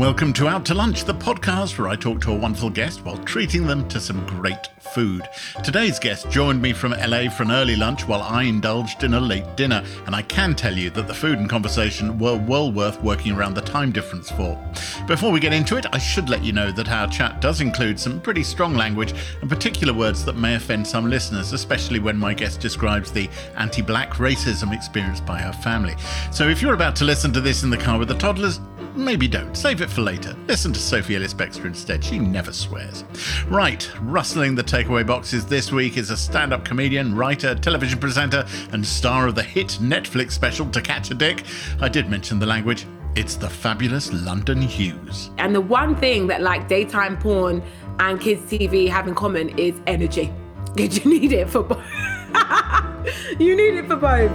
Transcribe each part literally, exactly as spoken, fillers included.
Welcome to Out to Lunch, the podcast where I talk to a wonderful guest while treating them to some great food. Today's guest joined me from L A for an early lunch while I indulged in a late dinner, and I can tell you that the food and conversation were well worth working around the time difference for. Before we get into it, I should let you know that our chat does include some pretty strong language and particular words that may offend some listeners, especially when my guest describes the anti-black racism experienced by her family. So if you're about to listen to this in the car with the toddlers, maybe don't. Save it for later. Listen to Sophie Ellis-Bextor instead. She never swears. Right, rustling the takeaway boxes this week is a stand-up comedian, writer, television presenter, and star of the hit Netflix special To Catch a Dick. I did mention the language. It's the fabulous London Hughes. And the one thing that like daytime porn and kids' T V have in common is energy. Because you need it for both. You need it for both.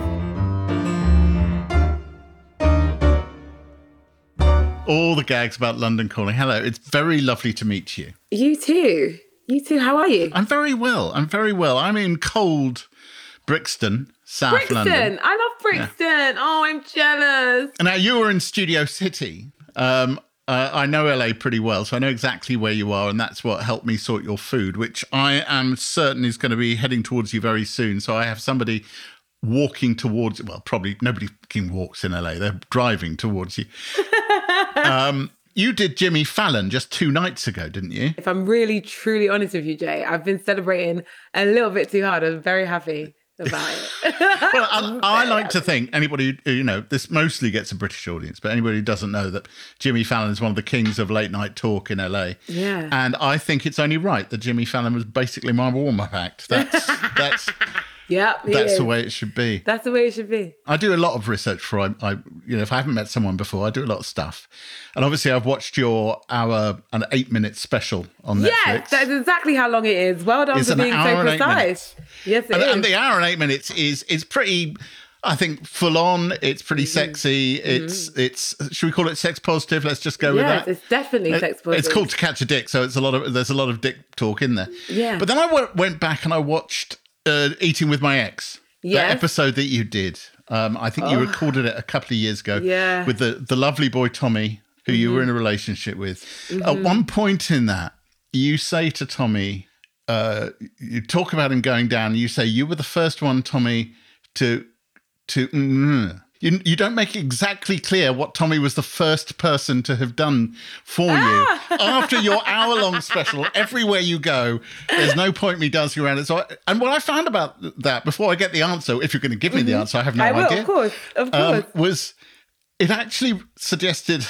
All the gags about London calling. Hello, it's very lovely to meet you. You too. You too. How are you? I'm very well. I'm very well. I'm in cold Brixton, South Brixton. London. I love Brixton. Yeah. Oh, I'm jealous. Now, you were in Studio City. Um, uh, I know L A pretty well, so I know exactly where you are, and that's what helped me sort your food, which I am certain is going to be heading towards you very soon. So I have somebody walking towards, well, probably nobody fucking walks in L A. They're driving towards you. um, you did Jimmy Fallon just two nights ago, didn't you? If I'm really, truly honest with you, Jay, I've been celebrating a little bit too hard. I'm very happy about it. Well, I, I like to think anybody, who, you know, this mostly gets a British audience, but anybody who doesn't know that Jimmy Fallon is one of the kings of late night talk in L A. Yeah. And I think it's only right that Jimmy Fallon was basically my warm-up act. That's, that's... Yeah, that's the way it should be. That's the way it should be. I do a lot of research for I, I, you know, if I haven't met someone before, I do a lot of stuff. And obviously, I've watched your hour and eight minute special on Netflix. Yes, that's exactly how long it is. Well done it's for being so precise. Yes, it and, is. And the hour and eight minutes is is pretty, I think, full on. It's pretty mm-hmm. sexy. It's mm-hmm. it's. Should we call it sex positive? Let's just go yes, with that. It's definitely it, sex positive. It's called To Catch a Dick, so it's a lot of there's a lot of dick talk in there. Yeah. But then I w- went back and I watched uh, Eating with My Ex. Yes. The episode that you did, um, I think you oh. recorded it a couple of years ago yeah. with the, the lovely boy Tommy, who mm-hmm. you were in a relationship with. Mm-hmm. At one point in that, you say to Tommy, uh, you talk about him going down, you say, you were the first one, Tommy, to... to mm, you, you don't make exactly clear what Tommy was the first person to have done for ah! you. After your hour-long special, everywhere you go, there's no point me dancing around it. So, I, and what I found about that, before I get the answer, if you're going to give me the answer, I have no I will, idea. Of course, of course. Um, was it actually suggested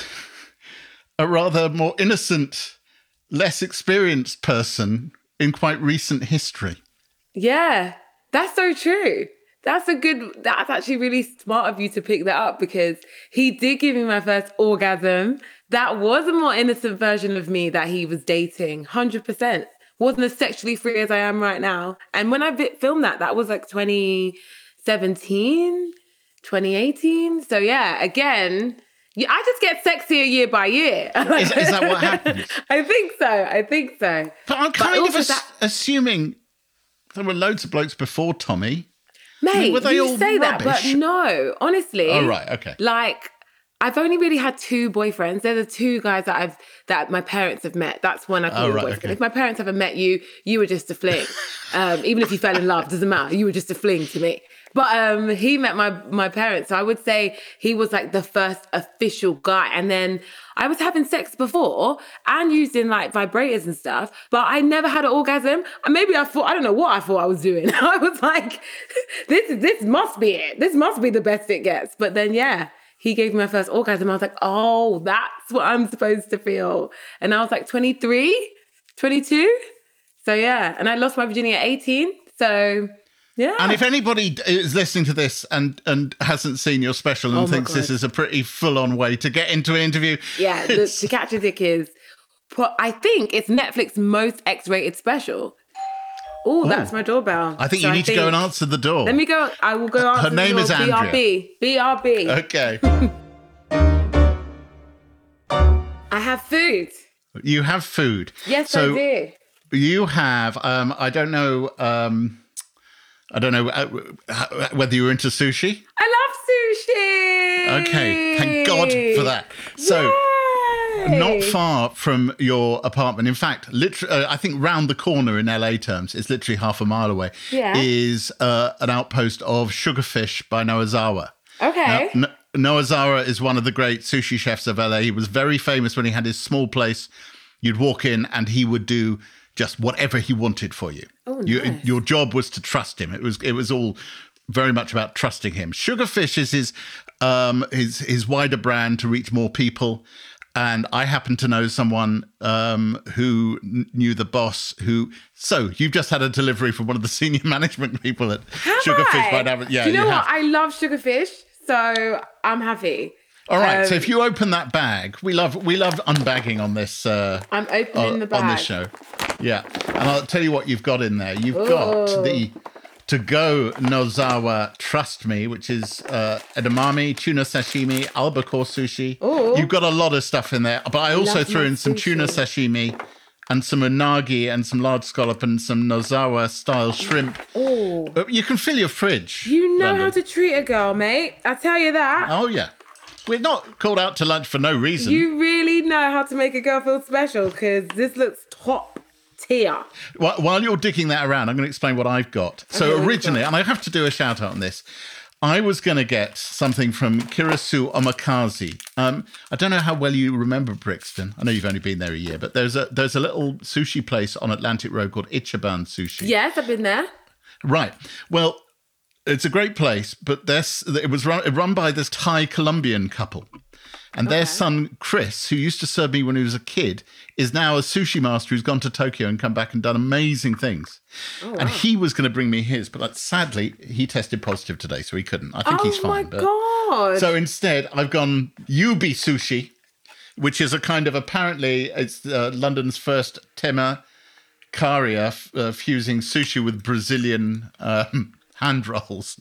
a rather more innocent, less experienced person in quite recent history? Yeah, that's so true. That's a good, that's actually really smart of you to pick that up, because he did give me my first orgasm. That was a more innocent version of me that he was dating, one hundred percent. Wasn't as sexually free as I am right now. And when I filmed that, that was like twenty seventeen, twenty eighteen. So yeah, again, I just get sexier year by year. Is, is that what happens? I think so. I think so. But I'm kind but of ass- that- assuming there were loads of blokes before Tommy. Mate, I mean, were they you all say rubbish? that, but no, honestly. Oh, right, okay. Like, I've only really had two boyfriends. They're the two guys that I've that my parents have met. That's when I call oh, you a right, boyfriend. okay. If my parents ever met you, you were just a fling. um, even if you fell in love, doesn't matter. You were just a fling to me. But um, he met my my parents. So I would say he was like the first official guy. And then I was having sex before and using like vibrators and stuff, but I never had an orgasm. And maybe I thought, I don't know what I thought I was doing. I was like, this, this must be it. This must be the best it gets. But then, yeah, he gave me my first orgasm. I was like, oh, that's what I'm supposed to feel. And I was like twenty-three, twenty-two. So yeah, and I lost my virginity at eighteen. So... yeah. And if anybody is listening to this and, and hasn't seen your special and oh thinks God. this is a pretty full-on way to get into an interview. Yeah, the, To Catch a Dick is, I think it's Netflix's most X-rated special. Ooh, oh, that's my doorbell. I think so you I need think, to go and answer the door. Let me go. I will go answer Her name the door. is Andrea. B R B. B R B. Okay. I have food. You have food. Yes, so I do. You have, um, I don't know... Um, I don't know uh, whether you're into sushi. I love sushi. Okay, thank God for that. So, yes. way. Not far from your apartment. In fact, literally, uh, I think round the corner in L A terms, it's literally half a mile away, Yeah. is uh, an outpost of Sugarfish by Noazawa. Okay. Now, N- Noazawa is one of the great sushi chefs of L A. He was very famous when he had his small place. You'd walk in and he would do just whatever he wanted for you. Oh, you nice. Your job was to trust him. It was it was all very much about trusting him. Sugarfish is his um, his his wider brand to reach more people. And I happen to know someone um, who n- knew the boss. Who so you've just had a delivery from one of the senior management people at Have Sugarfish I? by now. Yeah, Do you know you what? have. I love Sugarfish, so I'm happy. All right. Um, so if you open that bag, we love we love unbagging on this. Uh, I'm opening on, the bag. on this show. Yeah, and I'll tell you what you've got in there. You've got Ooh. the to-go Nozawa Trust Me, which is uh, edamame, tuna sashimi, albacore sushi. Ooh. You've got a lot of stuff in there. But I also Love threw my in some sushi. tuna sashimi and some unagi and some large scallop and some Nozawa-style shrimp. Oh, Uh, You can fill your fridge. you know London. how to treat a girl, mate. I tell you that. Oh, yeah. We're not called out to lunch for no reason. You really know how to make a girl feel special because this looks top tier. While, while you're digging that around, I'm going to explain what I've got. Okay, So what have you originally, got? and I have to do a shout out on this, I was going to get something from Kirasu Omakazi. Um, I don't know how well you remember Brixton. I know you've only been there a year, but there's a there's a little sushi place on Atlantic Road called Ichiban Sushi. Yes, I've been there. Right. Well, it's a great place, but this it was run, run by this Thai Colombian couple. And their Okay. son, Chris, who used to serve me when he was a kid, is now a sushi master who's gone to Tokyo and come back and done amazing things. Oh, And he was going to bring me his, but like, sadly, he tested positive today, so he couldn't. I think Oh he's fine. my but- god. So instead, I've gone Yubi Sushi, which is a kind of apparently it's uh, London's first tema caria f- uh, fusing sushi with Brazilian um, hand rolls.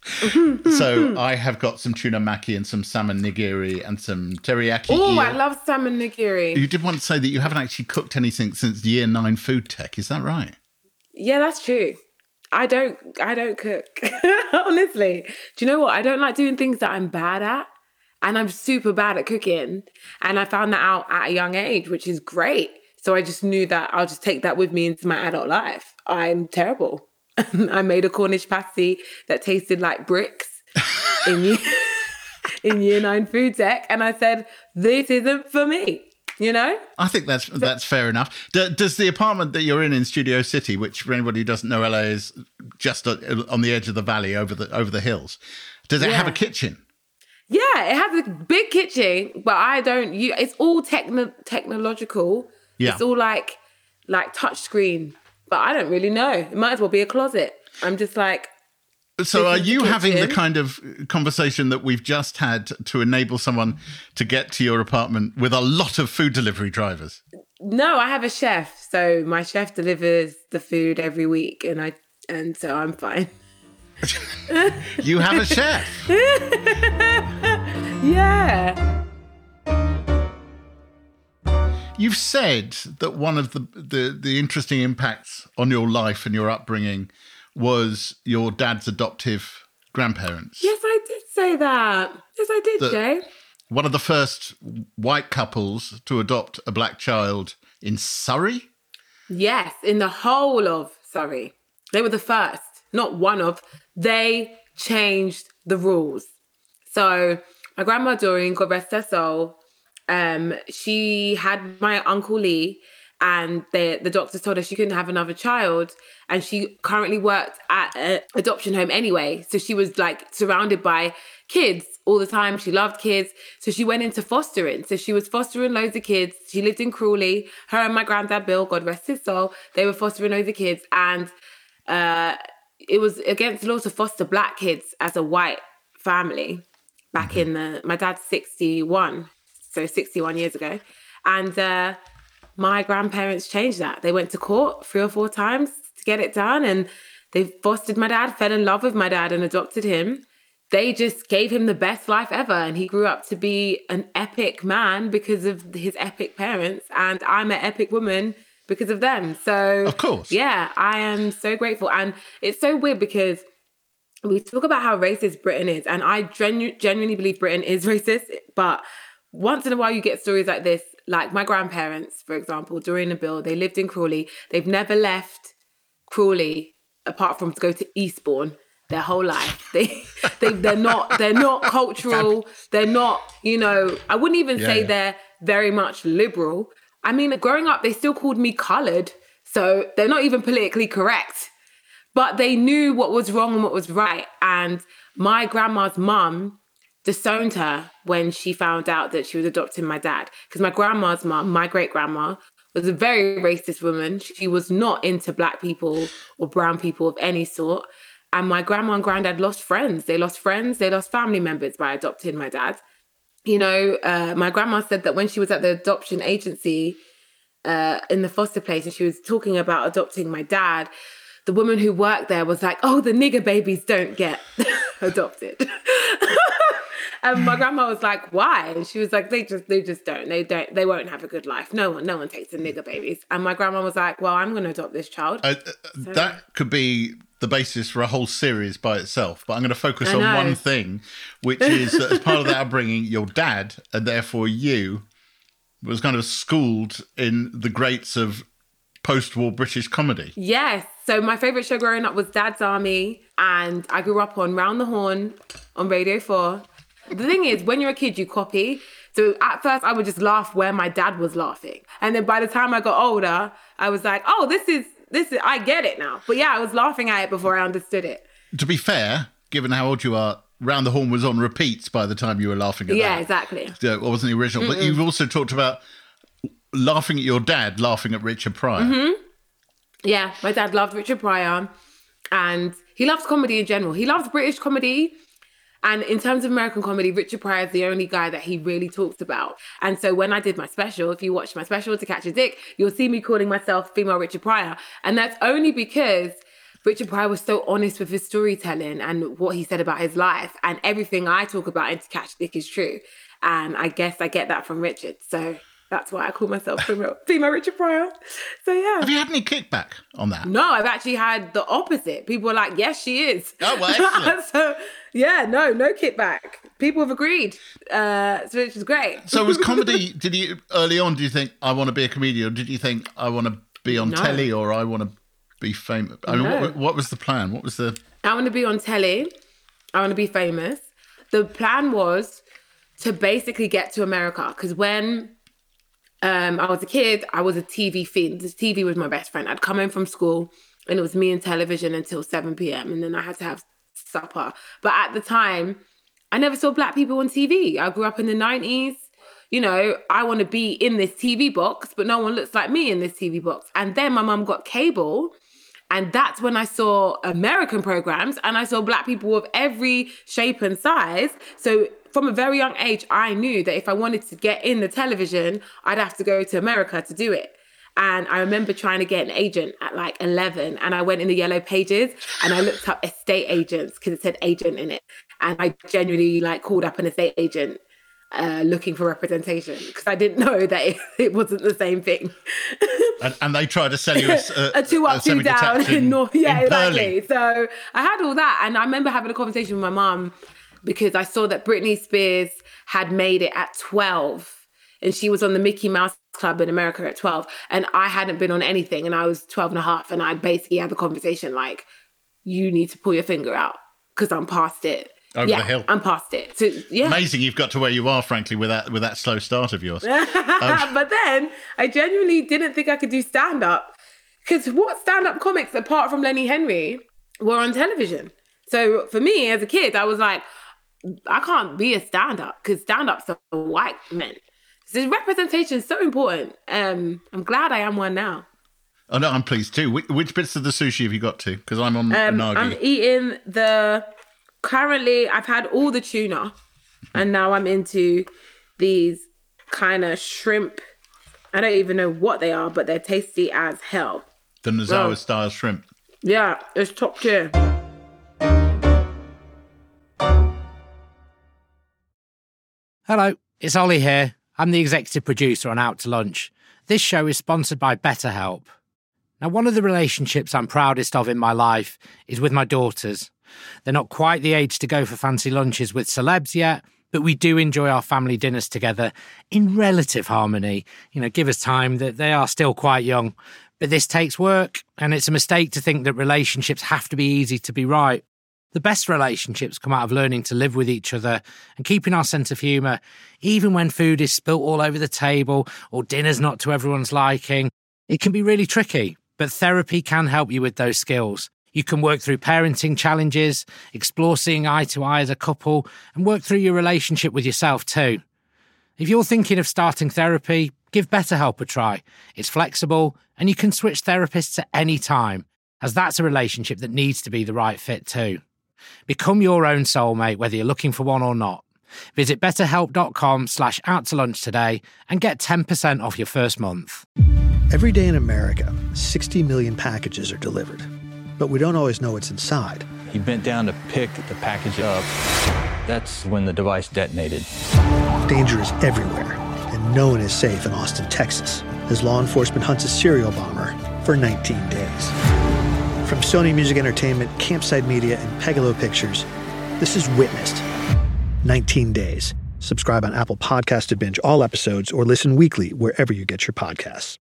So I have got some tuna maki and some salmon nigiri and some teriyaki Oh, eel. I love salmon nigiri. You did want to say that you haven't actually cooked anything since year nine food tech. Is that right? Yeah, that's true. I don't I don't cook. Honestly. Do you know what? I don't like doing things that I'm bad at. And I'm super bad at cooking. And I found that out at a young age, which is great. So I just knew that I'll just take that with me into my adult life. I'm terrible. I made a Cornish pasty that tasted like bricks in year, in year nine food tech. And I said, this isn't for me, you know? I think that's that's fair enough. D- does the apartment that you're in in Studio City, which for anybody who doesn't know, L A is just on the edge of the valley over the over the hills, does it have a Yeah. kitchen? Yeah, it has a big kitchen, but I don't. You, it's all techno technological. Yeah. It's all like like touch screen, but I don't really know. It might as well be a closet. I'm just like, So This are is the you having the kitchen. kind of conversation that we've just had to enable someone to get to your apartment with a lot of food delivery drivers? no, I have a chef, so my chef delivers the food every week, and I and so I'm fine. You have a chef. Yeah. You've said that one of the, the, the interesting impacts on your life and your upbringing was your dad's adoptive grandparents. Yes, I did say that. Yes, I did, The- Jay. One of the first white couples to adopt a black child in Surrey. Yes, in the whole of Surrey. They were the first, not one of. They changed the rules. So my grandma Doreen, God rest her soul, um, she had my Uncle Lee, and the, the doctors told her she couldn't have another child. And she currently worked at an adoption home anyway. So she was like surrounded by kids all the time. She loved kids. So she went into fostering. So she was fostering loads of kids. She lived in Crawley. Her and my granddad, Bill, God rest his soul, they were fostering loads of kids. And uh, it was against the law to foster black kids as a white family back in the, my dad's sixty-one. So sixty-one years ago. And uh, my grandparents changed that. They went to court three or four times to get it done. And they fostered my dad, fell in love with my dad and adopted him. They just gave him the best life ever. And he grew up to be an epic man because of his epic parents. And I'm an epic woman because of them. So, Of course. yeah, I am so grateful. And it's so weird because we talk about how racist Britain is. And I genu- genuinely believe Britain is racist. But once in a while, you get stories like this like my grandparents, for example, during the bill, they lived in Crawley. They've never left Crawley apart from to go to Eastbourne their whole life. They, they, they're not, they're not cultural. They're not, you know, I wouldn't even yeah, say yeah. they're very much liberal. I mean, growing up, they still called me coloured. So they're not even politically correct. But they knew what was wrong and what was right. And my grandma's mum disowned her when she found out that she was adopting my dad. Because my grandma's mum, my great-grandma, was a very racist woman. She was not into black people or brown people of any sort. And my grandma and granddad lost friends. They lost friends. They lost family members by adopting my dad. You know, uh, my grandma said that when she was at the adoption agency uh, in the foster place and she was talking about adopting my dad, the woman who worked there was like, oh, the nigger babies don't get adopted. And my grandma was like, why? And she was like, they just they just don't. They don't. They won't have a good life. No one, no one takes the nigger babies. And my grandma was like, well, I'm going to adopt this child. Uh, uh, so, that could be the basis for a whole series by itself. But I'm going to focus on one thing, which is that as part of that upbringing, your dad, and therefore you, was kind of schooled in the greats of post-war British comedy. Yes. So my favourite show growing up was Dad's Army. And I grew up on Round the Horn on Radio four. The thing is, when you're a kid, you copy. So at first, I would just laugh where my dad was laughing. And then by the time I got older, I was like, oh, this is, this is, I get it now. But yeah, I was laughing at it before I understood it. To be fair, given how old you are, Round the Horn was on repeats by the time you were laughing at yeah, that. Exactly. Yeah, it wasn't the original. Mm-mm. But you've also talked about laughing at your dad, laughing at Richard Pryor. Mm-hmm. Yeah, my dad loved Richard Pryor. And he loves comedy in general. He loves British comedy. And in terms of American comedy, Richard Pryor is the only guy that he really talks about. And so when I did my special, if you watch my special, To Catch a Dick, you'll see me calling myself female Richard Pryor. And that's only because Richard Pryor was so honest with his storytelling and what he said about his life. And everything I talk about in To Catch a Dick is true. And I guess I get that from Richard. So that's why I call myself female, female Richard Pryor. So yeah. Have you had any kickback on that? No, I've actually had the opposite. People are like, yes, she is. Oh, well, excellent. So yeah, no, no kickback. People have agreed, uh, so which is great. So was comedy, did you, early on, do you think, I want to be a comedian? Or did you think, I want to be on no. telly or I want to be famous? I mean, no. what, what was the plan? What was the... I want to be on telly. I want to be famous. The plan was to basically get to America because when... Um, I was a kid, I was a T V fiend. The T V was my best friend. I'd come in from school and it was me and television until seven p.m. and then I had to have supper. But at the time, I never saw black people on T V. I grew up in the nineties. You know, I want to be in this T V box, but no one looks like me in this T V box. And then my mum got cable. And that's when I saw American programs and I saw black people of every shape and size. So from a very young age, I knew that if I wanted to get in the television, I'd have to go to America to do it. And I remember trying to get an agent at like eleven and I went in the yellow pages and I looked up estate agents because it said agent in it. And I genuinely like called up an estate agent uh, looking for representation because I didn't know that it, it wasn't the same thing. and, and they tried to sell you a, a, a two up, a two down in, in North. Yeah, in exactly. So I had all that. And I remember having a conversation with my mum because I saw that Britney Spears had made it at twelve and she was on the Mickey Mouse Club in America at twelve and I hadn't been on anything and I was twelve and a half and I basically had the conversation like, you need to pull your finger out because I'm past it. Over yeah, the hill. I'm past it. So, yeah. Amazing you've got to where you are, frankly, with that with that slow start of yours. um, but then I genuinely didn't think I could do stand-up because what stand-up comics, apart from Lenny Henry, were on television? So for me, as a kid, I was like, I can't be a stand-up because stand-ups are white men. So representation is so important. Um, I'm glad I am one now. Oh, no, I'm pleased too. Which, which bits of the sushi have you got to? Because I'm on um, unagi. I'm eating the... Currently, I've had all the tuna and now I'm into these kind of shrimp. I don't even know what they are, but they're tasty as hell. The Nozawa oh. style shrimp. Yeah, it's top tier. Hello, it's Ollie here. I'm the executive producer on Out to Lunch. This show is sponsored by BetterHelp. Now, one of the relationships I'm proudest of in my life is with my daughters. They're not quite the age to go for fancy lunches with celebs yet, but we do enjoy our family dinners together in relative harmony. You know, give us time, that they are still quite young. But this takes work, and it's a mistake to think that relationships have to be easy to be right. The best relationships come out of learning to live with each other and keeping our sense of humour, even when food is spilt all over the table or dinner's not to everyone's liking. It can be really tricky, but therapy can help you with those skills. You can work through parenting challenges, explore seeing eye to eye as a couple, and work through your relationship with yourself too. If you're thinking of starting therapy, give BetterHelp a try. It's flexible, and you can switch therapists at any time, as that's a relationship that needs to be the right fit too. Become your own soulmate, whether you're looking for one or not. Visit betterhelp.com slash out to lunch today and get ten percent off your first month. Every day in America, sixty million packages are delivered, but we don't always know what's inside. He bent down to pick the package up. That's when the device detonated. Danger is everywhere, and no one is safe in Austin, Texas, as law enforcement hunts a serial bomber for nineteen days. From Sony Music Entertainment, Campside Media, and Pegalo Pictures, this is Witnessed. nineteen days. Subscribe on Apple Podcasts to binge all episodes or listen weekly wherever you get your podcasts.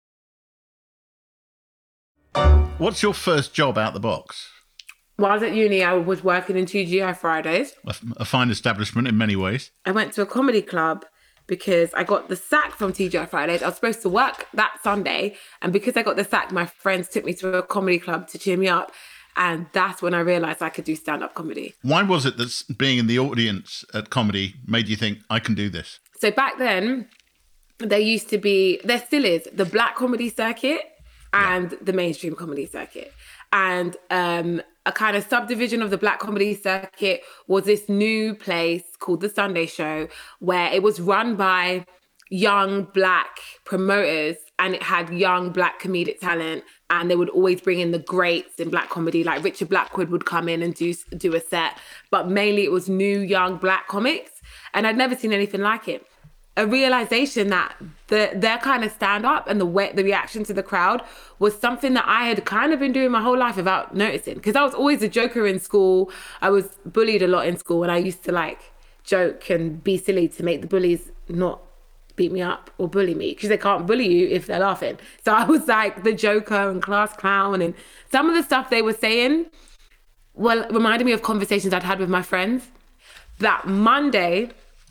What's your first job out the box? While I was at uni, I was working in T G I Fridays. A, a fine establishment in many ways. I went to a comedy club because I got the sack from T G I Fridays. I was supposed to work that Sunday. And because I got the sack, my friends took me to a comedy club to cheer me up. And that's when I realised I could do stand-up comedy. Why was it that being in the audience at comedy made you think, I can do this? So back then, there used to be, there still is, the black comedy circuit and yeah. the mainstream comedy circuit. And um, a kind of subdivision of the black comedy circuit was this new place called The Sunday Show, where it was run by young black promoters and it had young black comedic talent. And they would always bring in the greats in black comedy, like Richard Blackwood would come in and do, do a set. But mainly it was new, young black comics. And I'd never seen anything like it. A realization that the, their kind of stand-up and the way, the reaction to the crowd was something that I had kind of been doing my whole life without noticing. Because I was always a joker in school. I was bullied a lot in school, and I used to like joke and be silly to make the bullies not beat me up or bully me, because they can't bully you if they're laughing. So I was like the joker and class clown, and some of the stuff they were saying, well, reminded me of conversations I'd had with my friends. That Monday,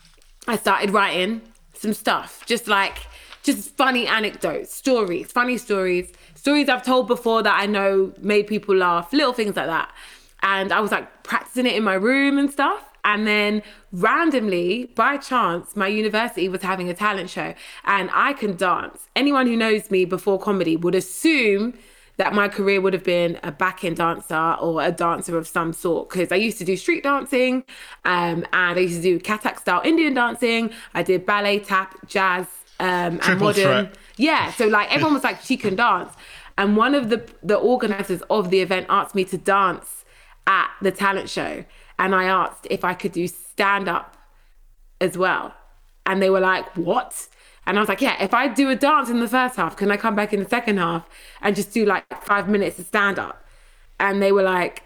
I started writing some stuff, just like, just funny anecdotes, stories, funny stories, stories I've told before that I know made people laugh, little things like that. And I was like practicing it in my room and stuff. And then randomly, by chance, my university was having a talent show and I can dance. Anyone who knows me before comedy would assume that my career would have been a back-end dancer or a dancer of some sort, because I used to do street dancing um, and I used to do Kathak-style Indian dancing. I did ballet, tap, jazz, um, and modern. Threat. Yeah, so like everyone was like, she can dance. And one of the, the organizers of the event asked me to dance at the talent show. And I asked if I could do stand-up as well. And they were like, what? And I was like, yeah, if I do a dance in the first half, can I come back in the second half and just do like five minutes of stand-up? And they were like,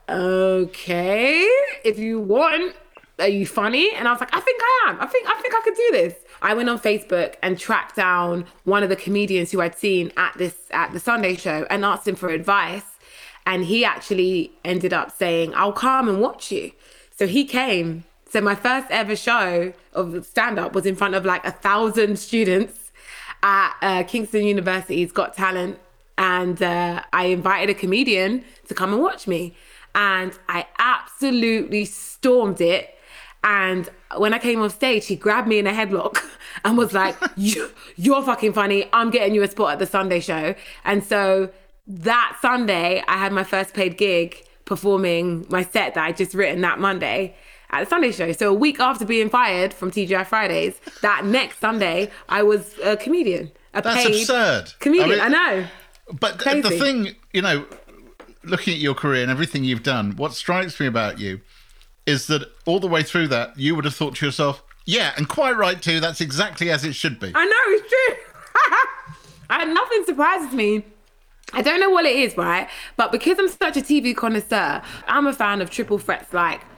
okay, if you want, are you funny? And I was like, I think I am. I think I think I could do this. I went on Facebook and tracked down one of the comedians who I'd seen at this at the Sunday show and asked him for advice. And he actually ended up saying, I'll come and watch you. So he came. So my first ever show of stand-up was in front of like a thousand students at uh, Kingston University's Got Talent. And uh, I invited a comedian to come and watch me. And I absolutely stormed it. And when I came on stage, he grabbed me in a headlock and was like, you, you're fucking funny. I'm getting you a spot at the Sunday show. And so that Sunday, I had my first paid gig performing my set that I'd just written that Monday at the Sunday show. So a week after being fired from T G I Fridays, that next Sunday, I was a comedian. A That's paid absurd. Comedian, I, mean, I know. But Crazy. The thing, you know, looking at your career and everything you've done, what strikes me about you is that all the way through that, you would have thought to yourself, yeah, and quite right too, that's exactly as it should be. I know, it's true. I, nothing surprises me. I don't know what it is, right? But because I'm such a T V connoisseur, I'm a fan of triple threats like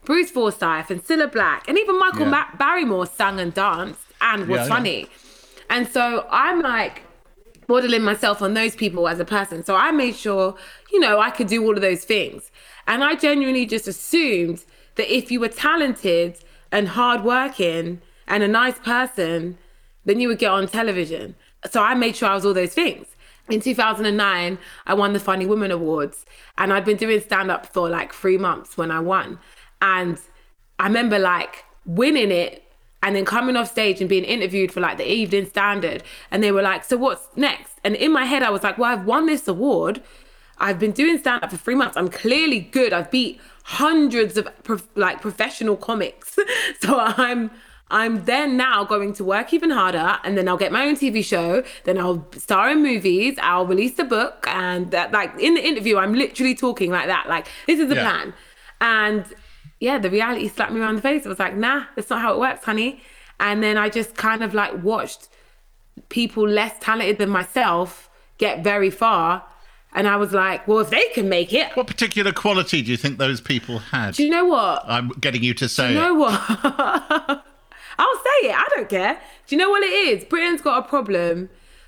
Bruce Forsyth and Cilla Black and even Michael Yeah. Ma- Barrymore sang and danced and was Yeah, yeah. funny. And so I'm like modeling myself on those people as a person. So I made sure, you know, I could do all of those things. And I genuinely just assumed that if you were talented and hardworking and a nice person, then you would get on television. So I made sure I was all those things. In two thousand nine, I won the Funny Woman Awards, and I'd been doing stand-up for like three months when I won. And I remember like winning it and then coming off stage and being interviewed for like the Evening Standard. And they were like, so what's next? And in my head, I was like, well, I've won this award. I've been doing stand-up for three months. I'm clearly good. I've beat hundreds of prof- like professional comics. So I'm I'm then now going to work even harder, and then I'll get my own T V show. Then I'll star in movies. I'll release a book. And that, like in the interview, I'm literally talking like that. Like, this is the Yeah. plan. And yeah, the reality slapped me around the face. I was like, nah, that's not how it works, honey. And then I just kind of like watched people less talented than myself get very far. And I was like, well, if they can make it. What particular quality do you think those people had? Do you know what? I'm getting you to say Do you know it. what? I'll say it. I don't care. Do you know what it is? Britain's got a problem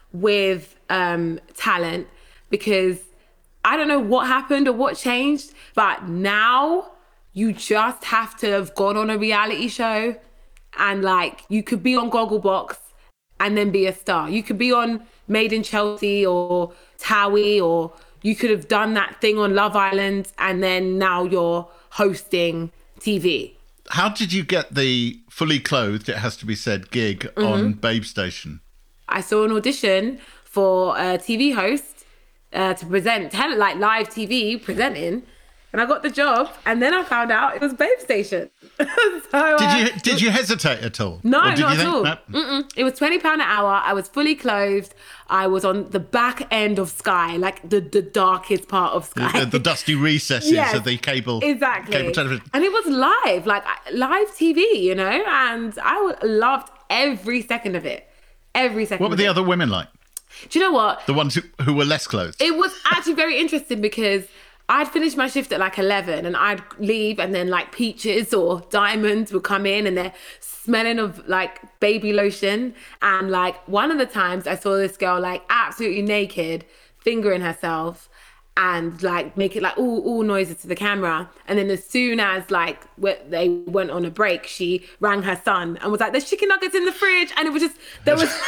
with um, talent because I don't know what happened or what changed, but now you just have to have gone on a reality show and like you could be on Gogglebox and then be a star. You could be on Made in Chelsea or Towie, or you could have done that thing on Love Island and then now you're hosting T V. How did you get the fully clothed, it has to be said, gig Mm-hmm. on Babe Station? I saw an audition for a T V host uh, to present, tele- like live T V presenting, and I got the job. And then I found out it was Babe Station. so, Did uh, you did you hesitate at all? No, Or did not you at think, all. no? Mm-mm. It was twenty pounds an hour. I was fully clothed. I was on the back end of Sky, like the, the darkest part of Sky. The, the dusty recesses Yes, of the cable, exactly. cable television. And it was live, like live T V, you know, and I w- loved every second of it. Every second What were of the it. other women like? Do you know what? The ones who, who were less clothed? It was actually very interesting because I'd finish my shift at like eleven and I'd leave, and then like Peaches or Diamonds would come in and they're smelling of like baby lotion. And like one of the times I saw this girl like absolutely naked, fingering herself and like making like all, all noises to the camera. And then as soon as like w- they went on a break, she rang her son and was like, there's chicken nuggets in the fridge. And it was just, there was,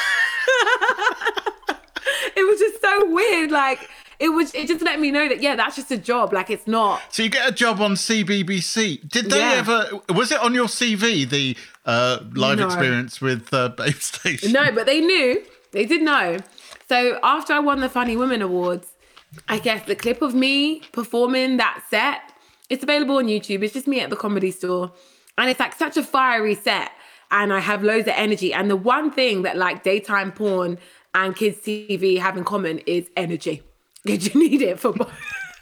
it was just so weird. Like, It was. It just let me know that, yeah, that's just a job. Like, it's not. So you get a job on C B B C. Did they Yeah. ever... Was it on your C V, the uh, live No. experience with uh, Babe Station? No, but they knew. They did know. So after I won the Funny Women Awards, I guess the clip of me performing that set, it's available on YouTube. It's just me at the Comedy Store. And it's like such a fiery set. And I have loads of energy. And the one thing that like daytime porn and kids T V have in common is energy. Because you need it for both.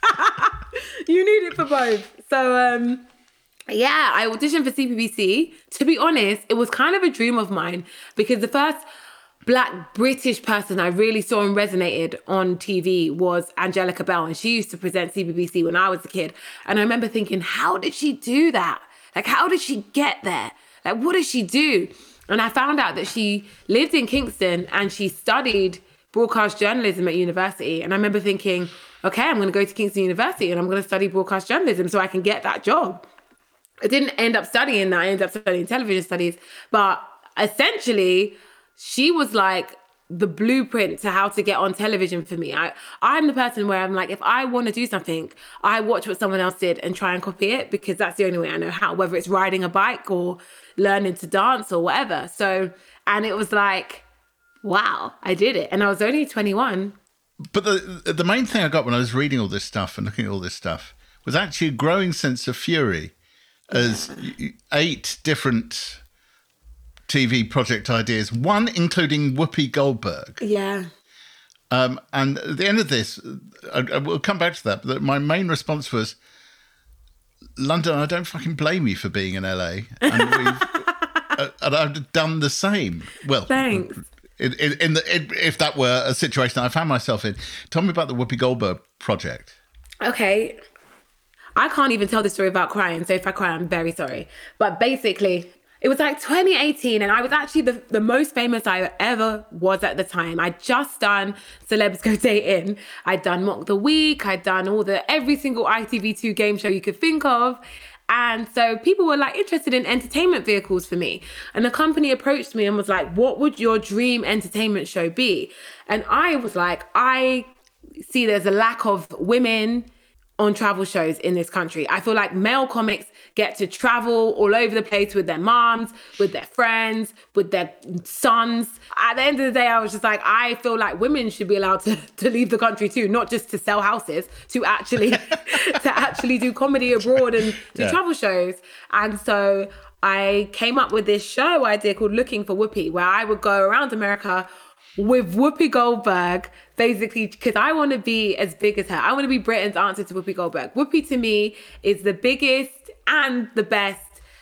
You need it for both. So, um, yeah, I auditioned for C B B C. To be honest, it was kind of a dream of mine because the first Black British person I really saw and resonated on T V was Angelica Bell, and she used to present C B B C when I was a kid. And I remember thinking, how did she do that? Like, how did she get there? Like, what did she do? And I found out that she lived in Kingston and she studied broadcast journalism at university. And I remember thinking, okay, I'm going to go to Kingston University and I'm going to study broadcast journalism so I can get that job. I didn't end up studying that. I ended up studying television studies. But essentially, she was like the blueprint to how to get on television for me. I, I'm the person where I'm like, if I want to do something, I watch what someone else did and try and copy it because that's the only way I know how, whether it's riding a bike or learning to dance or whatever. So, and it was like, wow, I did it. And I was only twenty-one. But the the main thing I got when I was reading all this stuff and looking at all this stuff was actually a growing sense of fury as y- eight different T V project ideas, one including Whoopi Goldberg. Yeah. Um, and at the end of this, I, I will come back to that, but my main response was, London, I don't fucking blame you for being in L A. And, we've, uh, and I've done the same. Well, Thanks. In, in, in the, in, if that were a situation I found myself in. Tell me about the Whoopi Goldberg project. Okay. I can't even tell this story without crying. So if I cry, I'm very sorry. But basically, it was like twenty eighteen, and I was actually the, the most famous I ever was at the time. I'd just done Celebs Go Dating. I'd done Mock the Week. I'd done all the every single I T V two game show you could think of. And so people were like interested in entertainment vehicles for me. And the company approached me and was like, what would your dream entertainment show be? And I was like, I see there's a lack of women on travel shows in this country. I feel like male comics get to travel all over the place with their moms, with their friends, with their sons. At the end of the day, I was just like, I feel like women should be allowed to, to leave the country too, not just to sell houses, to actually to actually do comedy abroad and do yeah. travel shows. And so I came up with this show idea called Looking for Whoopi, where I would go around America with Whoopi Goldberg, basically, because I want to be as big as her. I want to be Britain's answer to Whoopi Goldberg. Whoopi, to me, is the biggest and the best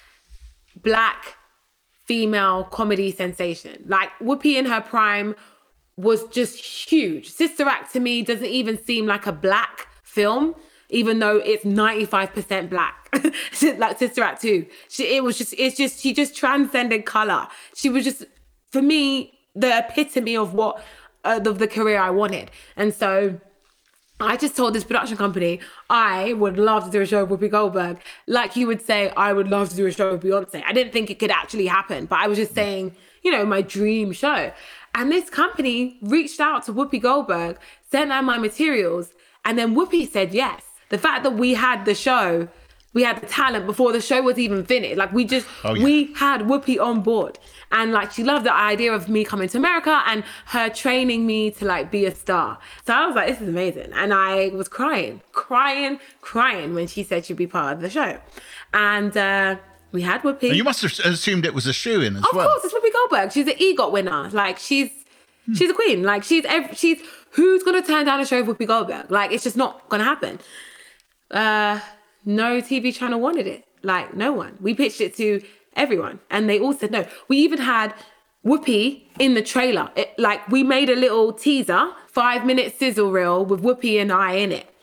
Black female comedy sensation. Like, Whoopi in her prime was just huge. Sister Act, to me, doesn't even seem like a Black film, even though it's ninety-five percent Black. Like Sister Act two. She, it was just, it's just, she just transcended color. She was just, for me, the epitome of what uh, of the career I wanted. And so I just told this production company, I would love to do a show with Whoopi Goldberg. Like you would say, I would love to do a show with Beyonce. I didn't think it could actually happen, but I was just saying, you know, my dream show. And this company reached out to Whoopi Goldberg, sent her my materials, and then Whoopi said yes. The fact that we had the show, we had the talent before the show was even finished. Like we just, oh, yeah. we had Whoopi on board. And like, she loved the idea of me coming to America and her training me to like be a star. So I was like, this is amazing. And I was crying, crying, crying when she said she'd be part of the show. And uh, we had Whoopi. You must have assumed it was a shoo-in as of well. Of course, it's Whoopi Goldberg. She's an EGOT winner. Like she's, hmm. she's a queen. Like she's, every, she's, who's going to turn down a show with Whoopi Goldberg? Like it's just not going to happen. Uh, no T V channel wanted it. Like no one. We pitched it to everyone and they all said no. We even had Whoopi in the trailer. It, like we made a little teaser, five minute sizzle reel with Whoopi and I in it.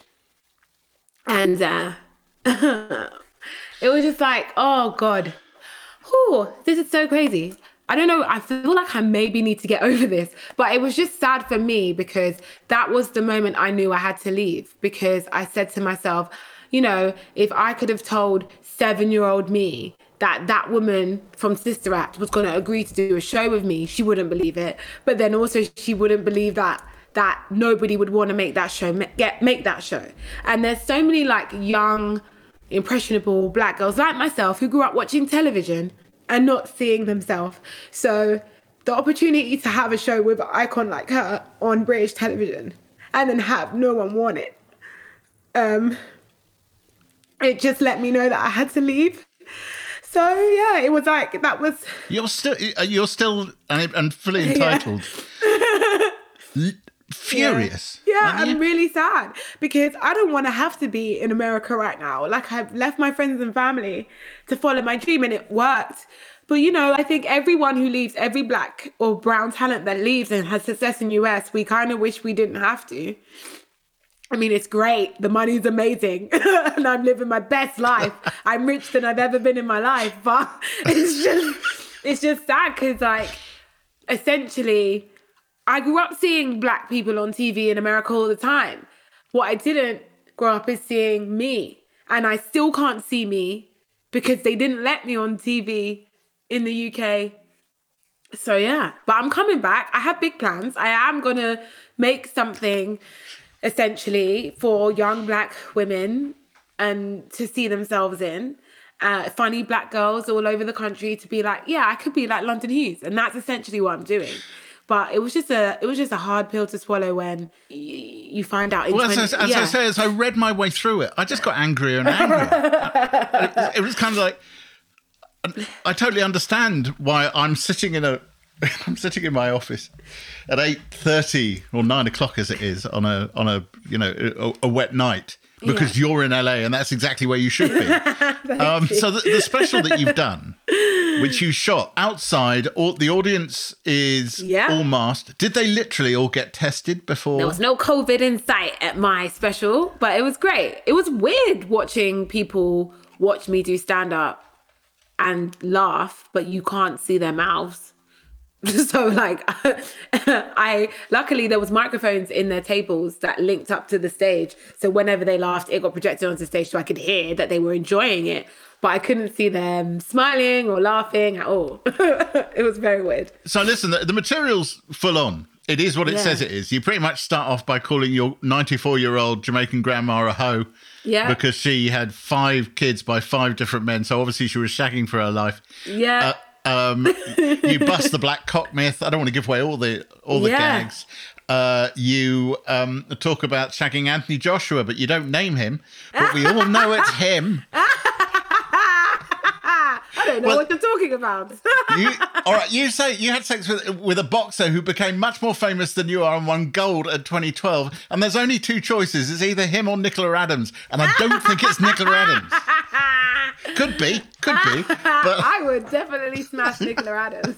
And uh, it was just like, oh God, whew, this is so crazy. I don't know, I feel like I maybe need to get over this, but it was just sad for me because that was the moment I knew I had to leave, because I said to myself, you know, if I could have told seven-year-old me that that woman from Sister Act was going to agree to do a show with me, she wouldn't believe it. But then also she wouldn't believe that that nobody would want to make that show, get make that show. And there's so many like young, impressionable Black girls like myself who grew up watching television and not seeing themselves. So the opportunity to have a show with an icon like her on British television and then have no one want it, um, it just let me know that I had to leave. So yeah, it was like, that was... You're still, you're still, and, and fully entitled. Yeah. Furious. Yeah, yeah, I'm really sad because I don't want to have to be in America right now. Like I've left my friends and family to follow my dream and it worked. But you know, I think everyone who leaves, every Black or brown talent that leaves and has success in U S, we kind of wish we didn't have to. I mean, it's great. The money's amazing. And I'm living my best life. I'm rich than I've ever been in my life. But it's just, it's just sad because like, essentially, I grew up seeing Black people on T V in America all the time. What I didn't grow up is seeing me. And I still can't see me because they didn't let me on T V in the U K. So yeah, but I'm coming back. I have big plans. I am going to make something essentially for young Black women and to see themselves in. Uh, funny Black girls all over the country to be like, yeah, I could be like London Hughes. And that's essentially what I'm doing. But it was just a it was just a hard pill to swallow when y- you find out. In well, twenty, as, as yeah. I say, as I read my way through it, I just got angrier and angrier. it, it was kind of like, I totally understand why I'm sitting in a I'm sitting in my office at eight thirty or nine o'clock as it is on a on a you know a, a wet night because yeah. you're in L A and that's exactly where you should be. um, you. So the, the special that you've done which you shot outside. All the audience is Yeah. all masked. Did they literally all get tested before? There was no COVID in sight at my special, but it was great. It was weird watching people watch me do stand-up and laugh, but you can't see their mouths. So like, I luckily there was microphones in their tables that linked up to the stage. So whenever they laughed, it got projected onto the stage so I could hear that they were enjoying it. But I couldn't see them smiling or laughing at all. It was very weird. So listen, the, the material's full on. It is what it Yeah. says it is. You pretty much start off by calling your ninety-four-year-old Jamaican grandma a hoe. Yeah. Because she had five kids by five different men. So obviously she was shagging for her life. Yeah. Uh, um, you bust the black cock myth. I don't want to give away all the all the Yeah. gags. Uh, you um, talk about shagging Anthony Joshua, but you don't name him. But we all know it's him. I don't know Well- what you're talking about. You, all right, you say you had sex with with a boxer who became much more famous than you are and won gold at twenty twelve. And there's only two choices: it's either him or Nicola Adams. And I don't think it's Nicola Adams. Could be, could be. But I would definitely smash Nicola Adams.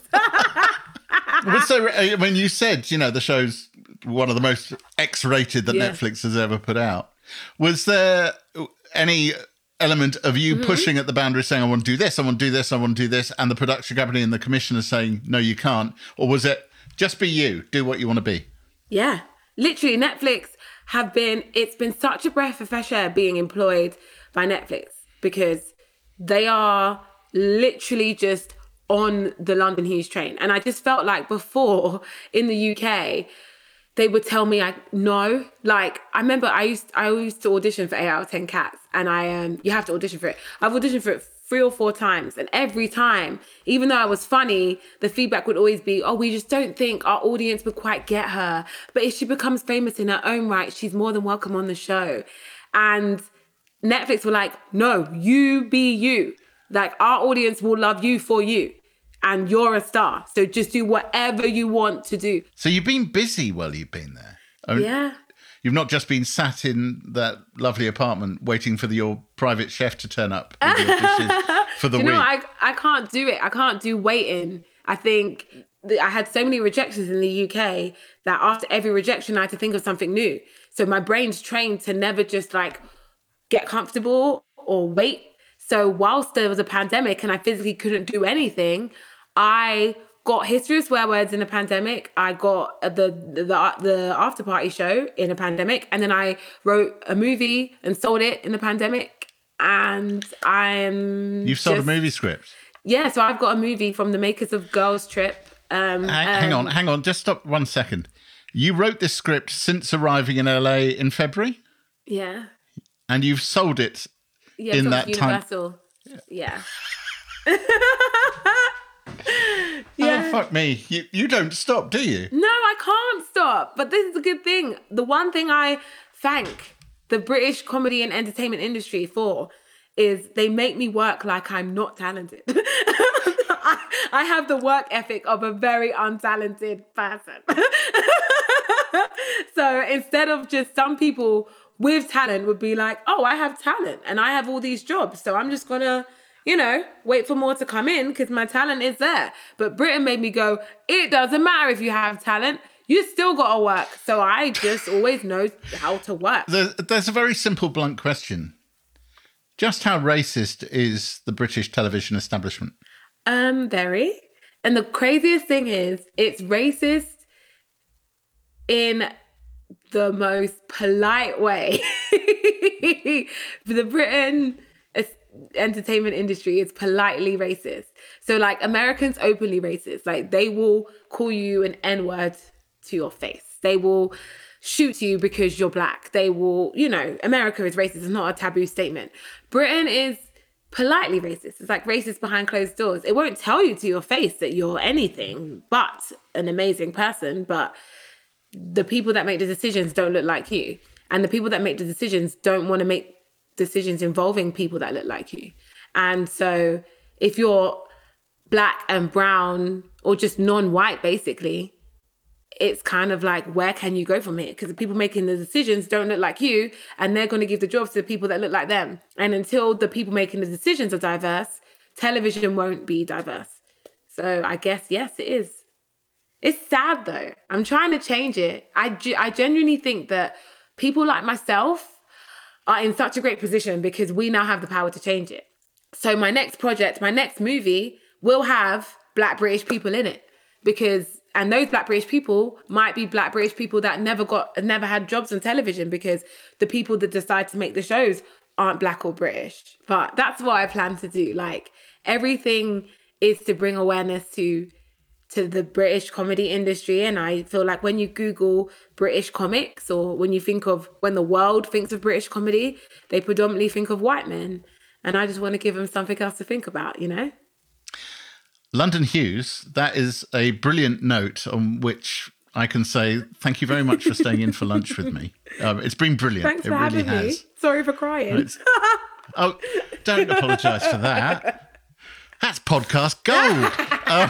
was there, I mean, you said you know the show's one of the most X-rated that Yeah. Netflix has ever put out. Was there any element of you Mm-hmm. pushing at the boundary saying, I want to do this, I want to do this, I want to do this, and the production company and the commissioner saying, no, you can't? Or was it just be you, do what you want to be? Yeah, literally Netflix have been, it's been such a breath of fresh air being employed by Netflix because they are literally just on the London Heath train. And I just felt like before in the U K, they would tell me I no. Like I remember I used I used to audition for eight out of ten Cats, and I um you have to audition for it. I've auditioned for it three or four times, and every time, even though I was funny, the feedback would always be, "Oh, we just don't think our audience would quite get her. But if she becomes famous in her own right, she's more than welcome on the show." And Netflix were like, "No, you be you. Like our audience will love you for you." And you're a star. So just do whatever you want to do. So you've been busy while you've been there. I mean, Yeah. You've not just been sat in that lovely apartment waiting for the, your private chef to turn up with your dishes for the You week. know, I, I can't do it. I can't do waiting. I think that I had so many rejections in the U K that after every rejection, I had to think of something new. So my brain's trained to never just like get comfortable or wait. So whilst there was a pandemic and I physically couldn't do anything, I got History of Swear Words in a pandemic. I got the, the the the after party show in a pandemic, and then I wrote a movie and sold it in the pandemic. And I'm You've sold just- a movie script. Yeah, so I've got a movie from the makers of Girls Trip. Um, Hang, hang um, on, hang on. Just stop one second. You wrote this script since arriving in L A in February, Yeah, and you've sold it. yeah. In so that it's time- Universal. Yeah. Oh, fuck me. You, you don't stop, do you? No, I can't stop. But this is a good thing. The one thing I thank the British comedy and entertainment industry for is they make me work like I'm not talented. I, I have the work ethic of a very untalented person. So instead of just some people with talent would be like, oh, I have talent and I have all these jobs. So I'm just going to, you know, wait for more to come in because my talent is there. But Britain made me go, it doesn't matter if you have talent. You still got to work. So I just always know how to work. There's, there's a very simple, blunt question. Just how racist is the British television establishment? Um, very. And the craziest thing is it's racist in the most polite way. The Britain es- entertainment industry is politely racist. So like Americans openly racist. Like they will call you an N-word to your face. They will shoot you because you're black. They will, you know, America is racist. It's not a taboo statement. Britain is politely racist. It's like racist behind closed doors. It won't tell you to your face that you're anything but an amazing person, but the people that make the decisions don't look like you. And the people that make the decisions don't want to make decisions involving people that look like you. And so if you're black and brown or just non-white, basically, it's kind of like, where can you go from here? Because the people making the decisions don't look like you, and they're going to give the jobs to the people that look like them. And until the people making the decisions are diverse, television won't be diverse. So I guess, yes, it is. It's sad though. I'm trying to change it. I, I genuinely think that people like myself are in such a great position because we now have the power to change it. So my next project, my next movie will have Black British people in it because, and those Black British people might be Black British people that never got, never had jobs on television because the people that decide to make the shows aren't Black or British. But that's what I plan to do. Like, everything is to bring awareness to to the British comedy industry. And I feel like when you Google British comics, or when you think of, when the world thinks of British comedy, they predominantly think of white men. And I just want to give them something else to think about, you know? London Hughes, that is a brilliant note on which I can say thank you very much for staying in for lunch with me. Um, it's been brilliant. Thanks it for really having has. me. Sorry for crying. It's, oh, don't apologise for that. That's podcast gold. um,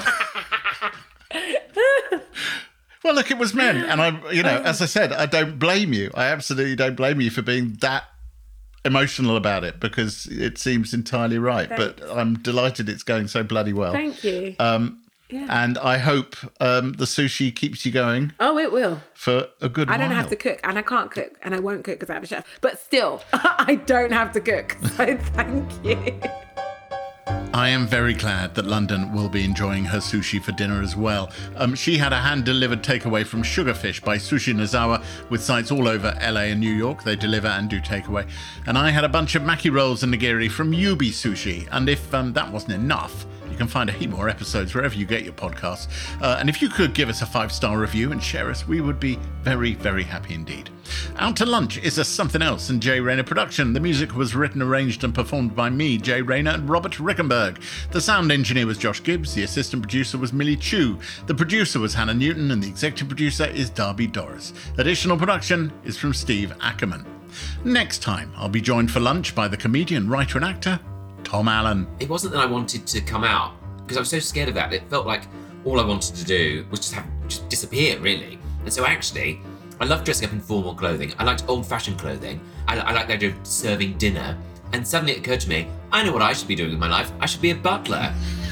well, look, it was men. And I, you know, as I said, I don't blame you. I absolutely don't blame you for being that emotional about it because it seems entirely right. Thanks. But I'm delighted it's going so bloody well. Thank you. Um, Yeah. And I hope um, the sushi keeps you going Oh, it will. for a good I while. don't have to cook, and I can't cook, and I won't cook because I have a chef. But still, I don't have to cook. So thank you. I am very glad that London will be enjoying her sushi for dinner as well. Um, she had a hand-delivered takeaway from Sugarfish by Sushi Nozawa with sites all over L A and New York. They deliver and do takeaway. And I had a bunch of maki rolls and nigiri from Yubi Sushi. And if um, that wasn't enough, you can find a heap more episodes wherever you get your podcasts. Uh, and if you could give us a five-star review and share us, we would be very, very happy indeed. Out to Lunch is a Something Else and Jay Rayner production. The music was written, arranged and performed by me, Jay Rayner, and Robert Rickenberg. The sound engineer was Josh Gibbs. The assistant producer was Millie Chu. The producer was Hannah Newton, and the executive producer is Darby Doris. Additional production is from Steve Ackerman. Next time, I'll be joined for lunch by the comedian, writer and actor, Tom Allen. It wasn't that I wanted to come out because I was so scared of that. It felt like all I wanted to do was just have just disappear, really. And so actually, I love dressing up in formal clothing. I liked old-fashioned clothing. I, I like the idea of serving dinner. And suddenly it occurred to me, I know what I should be doing with my life. I should be a butler.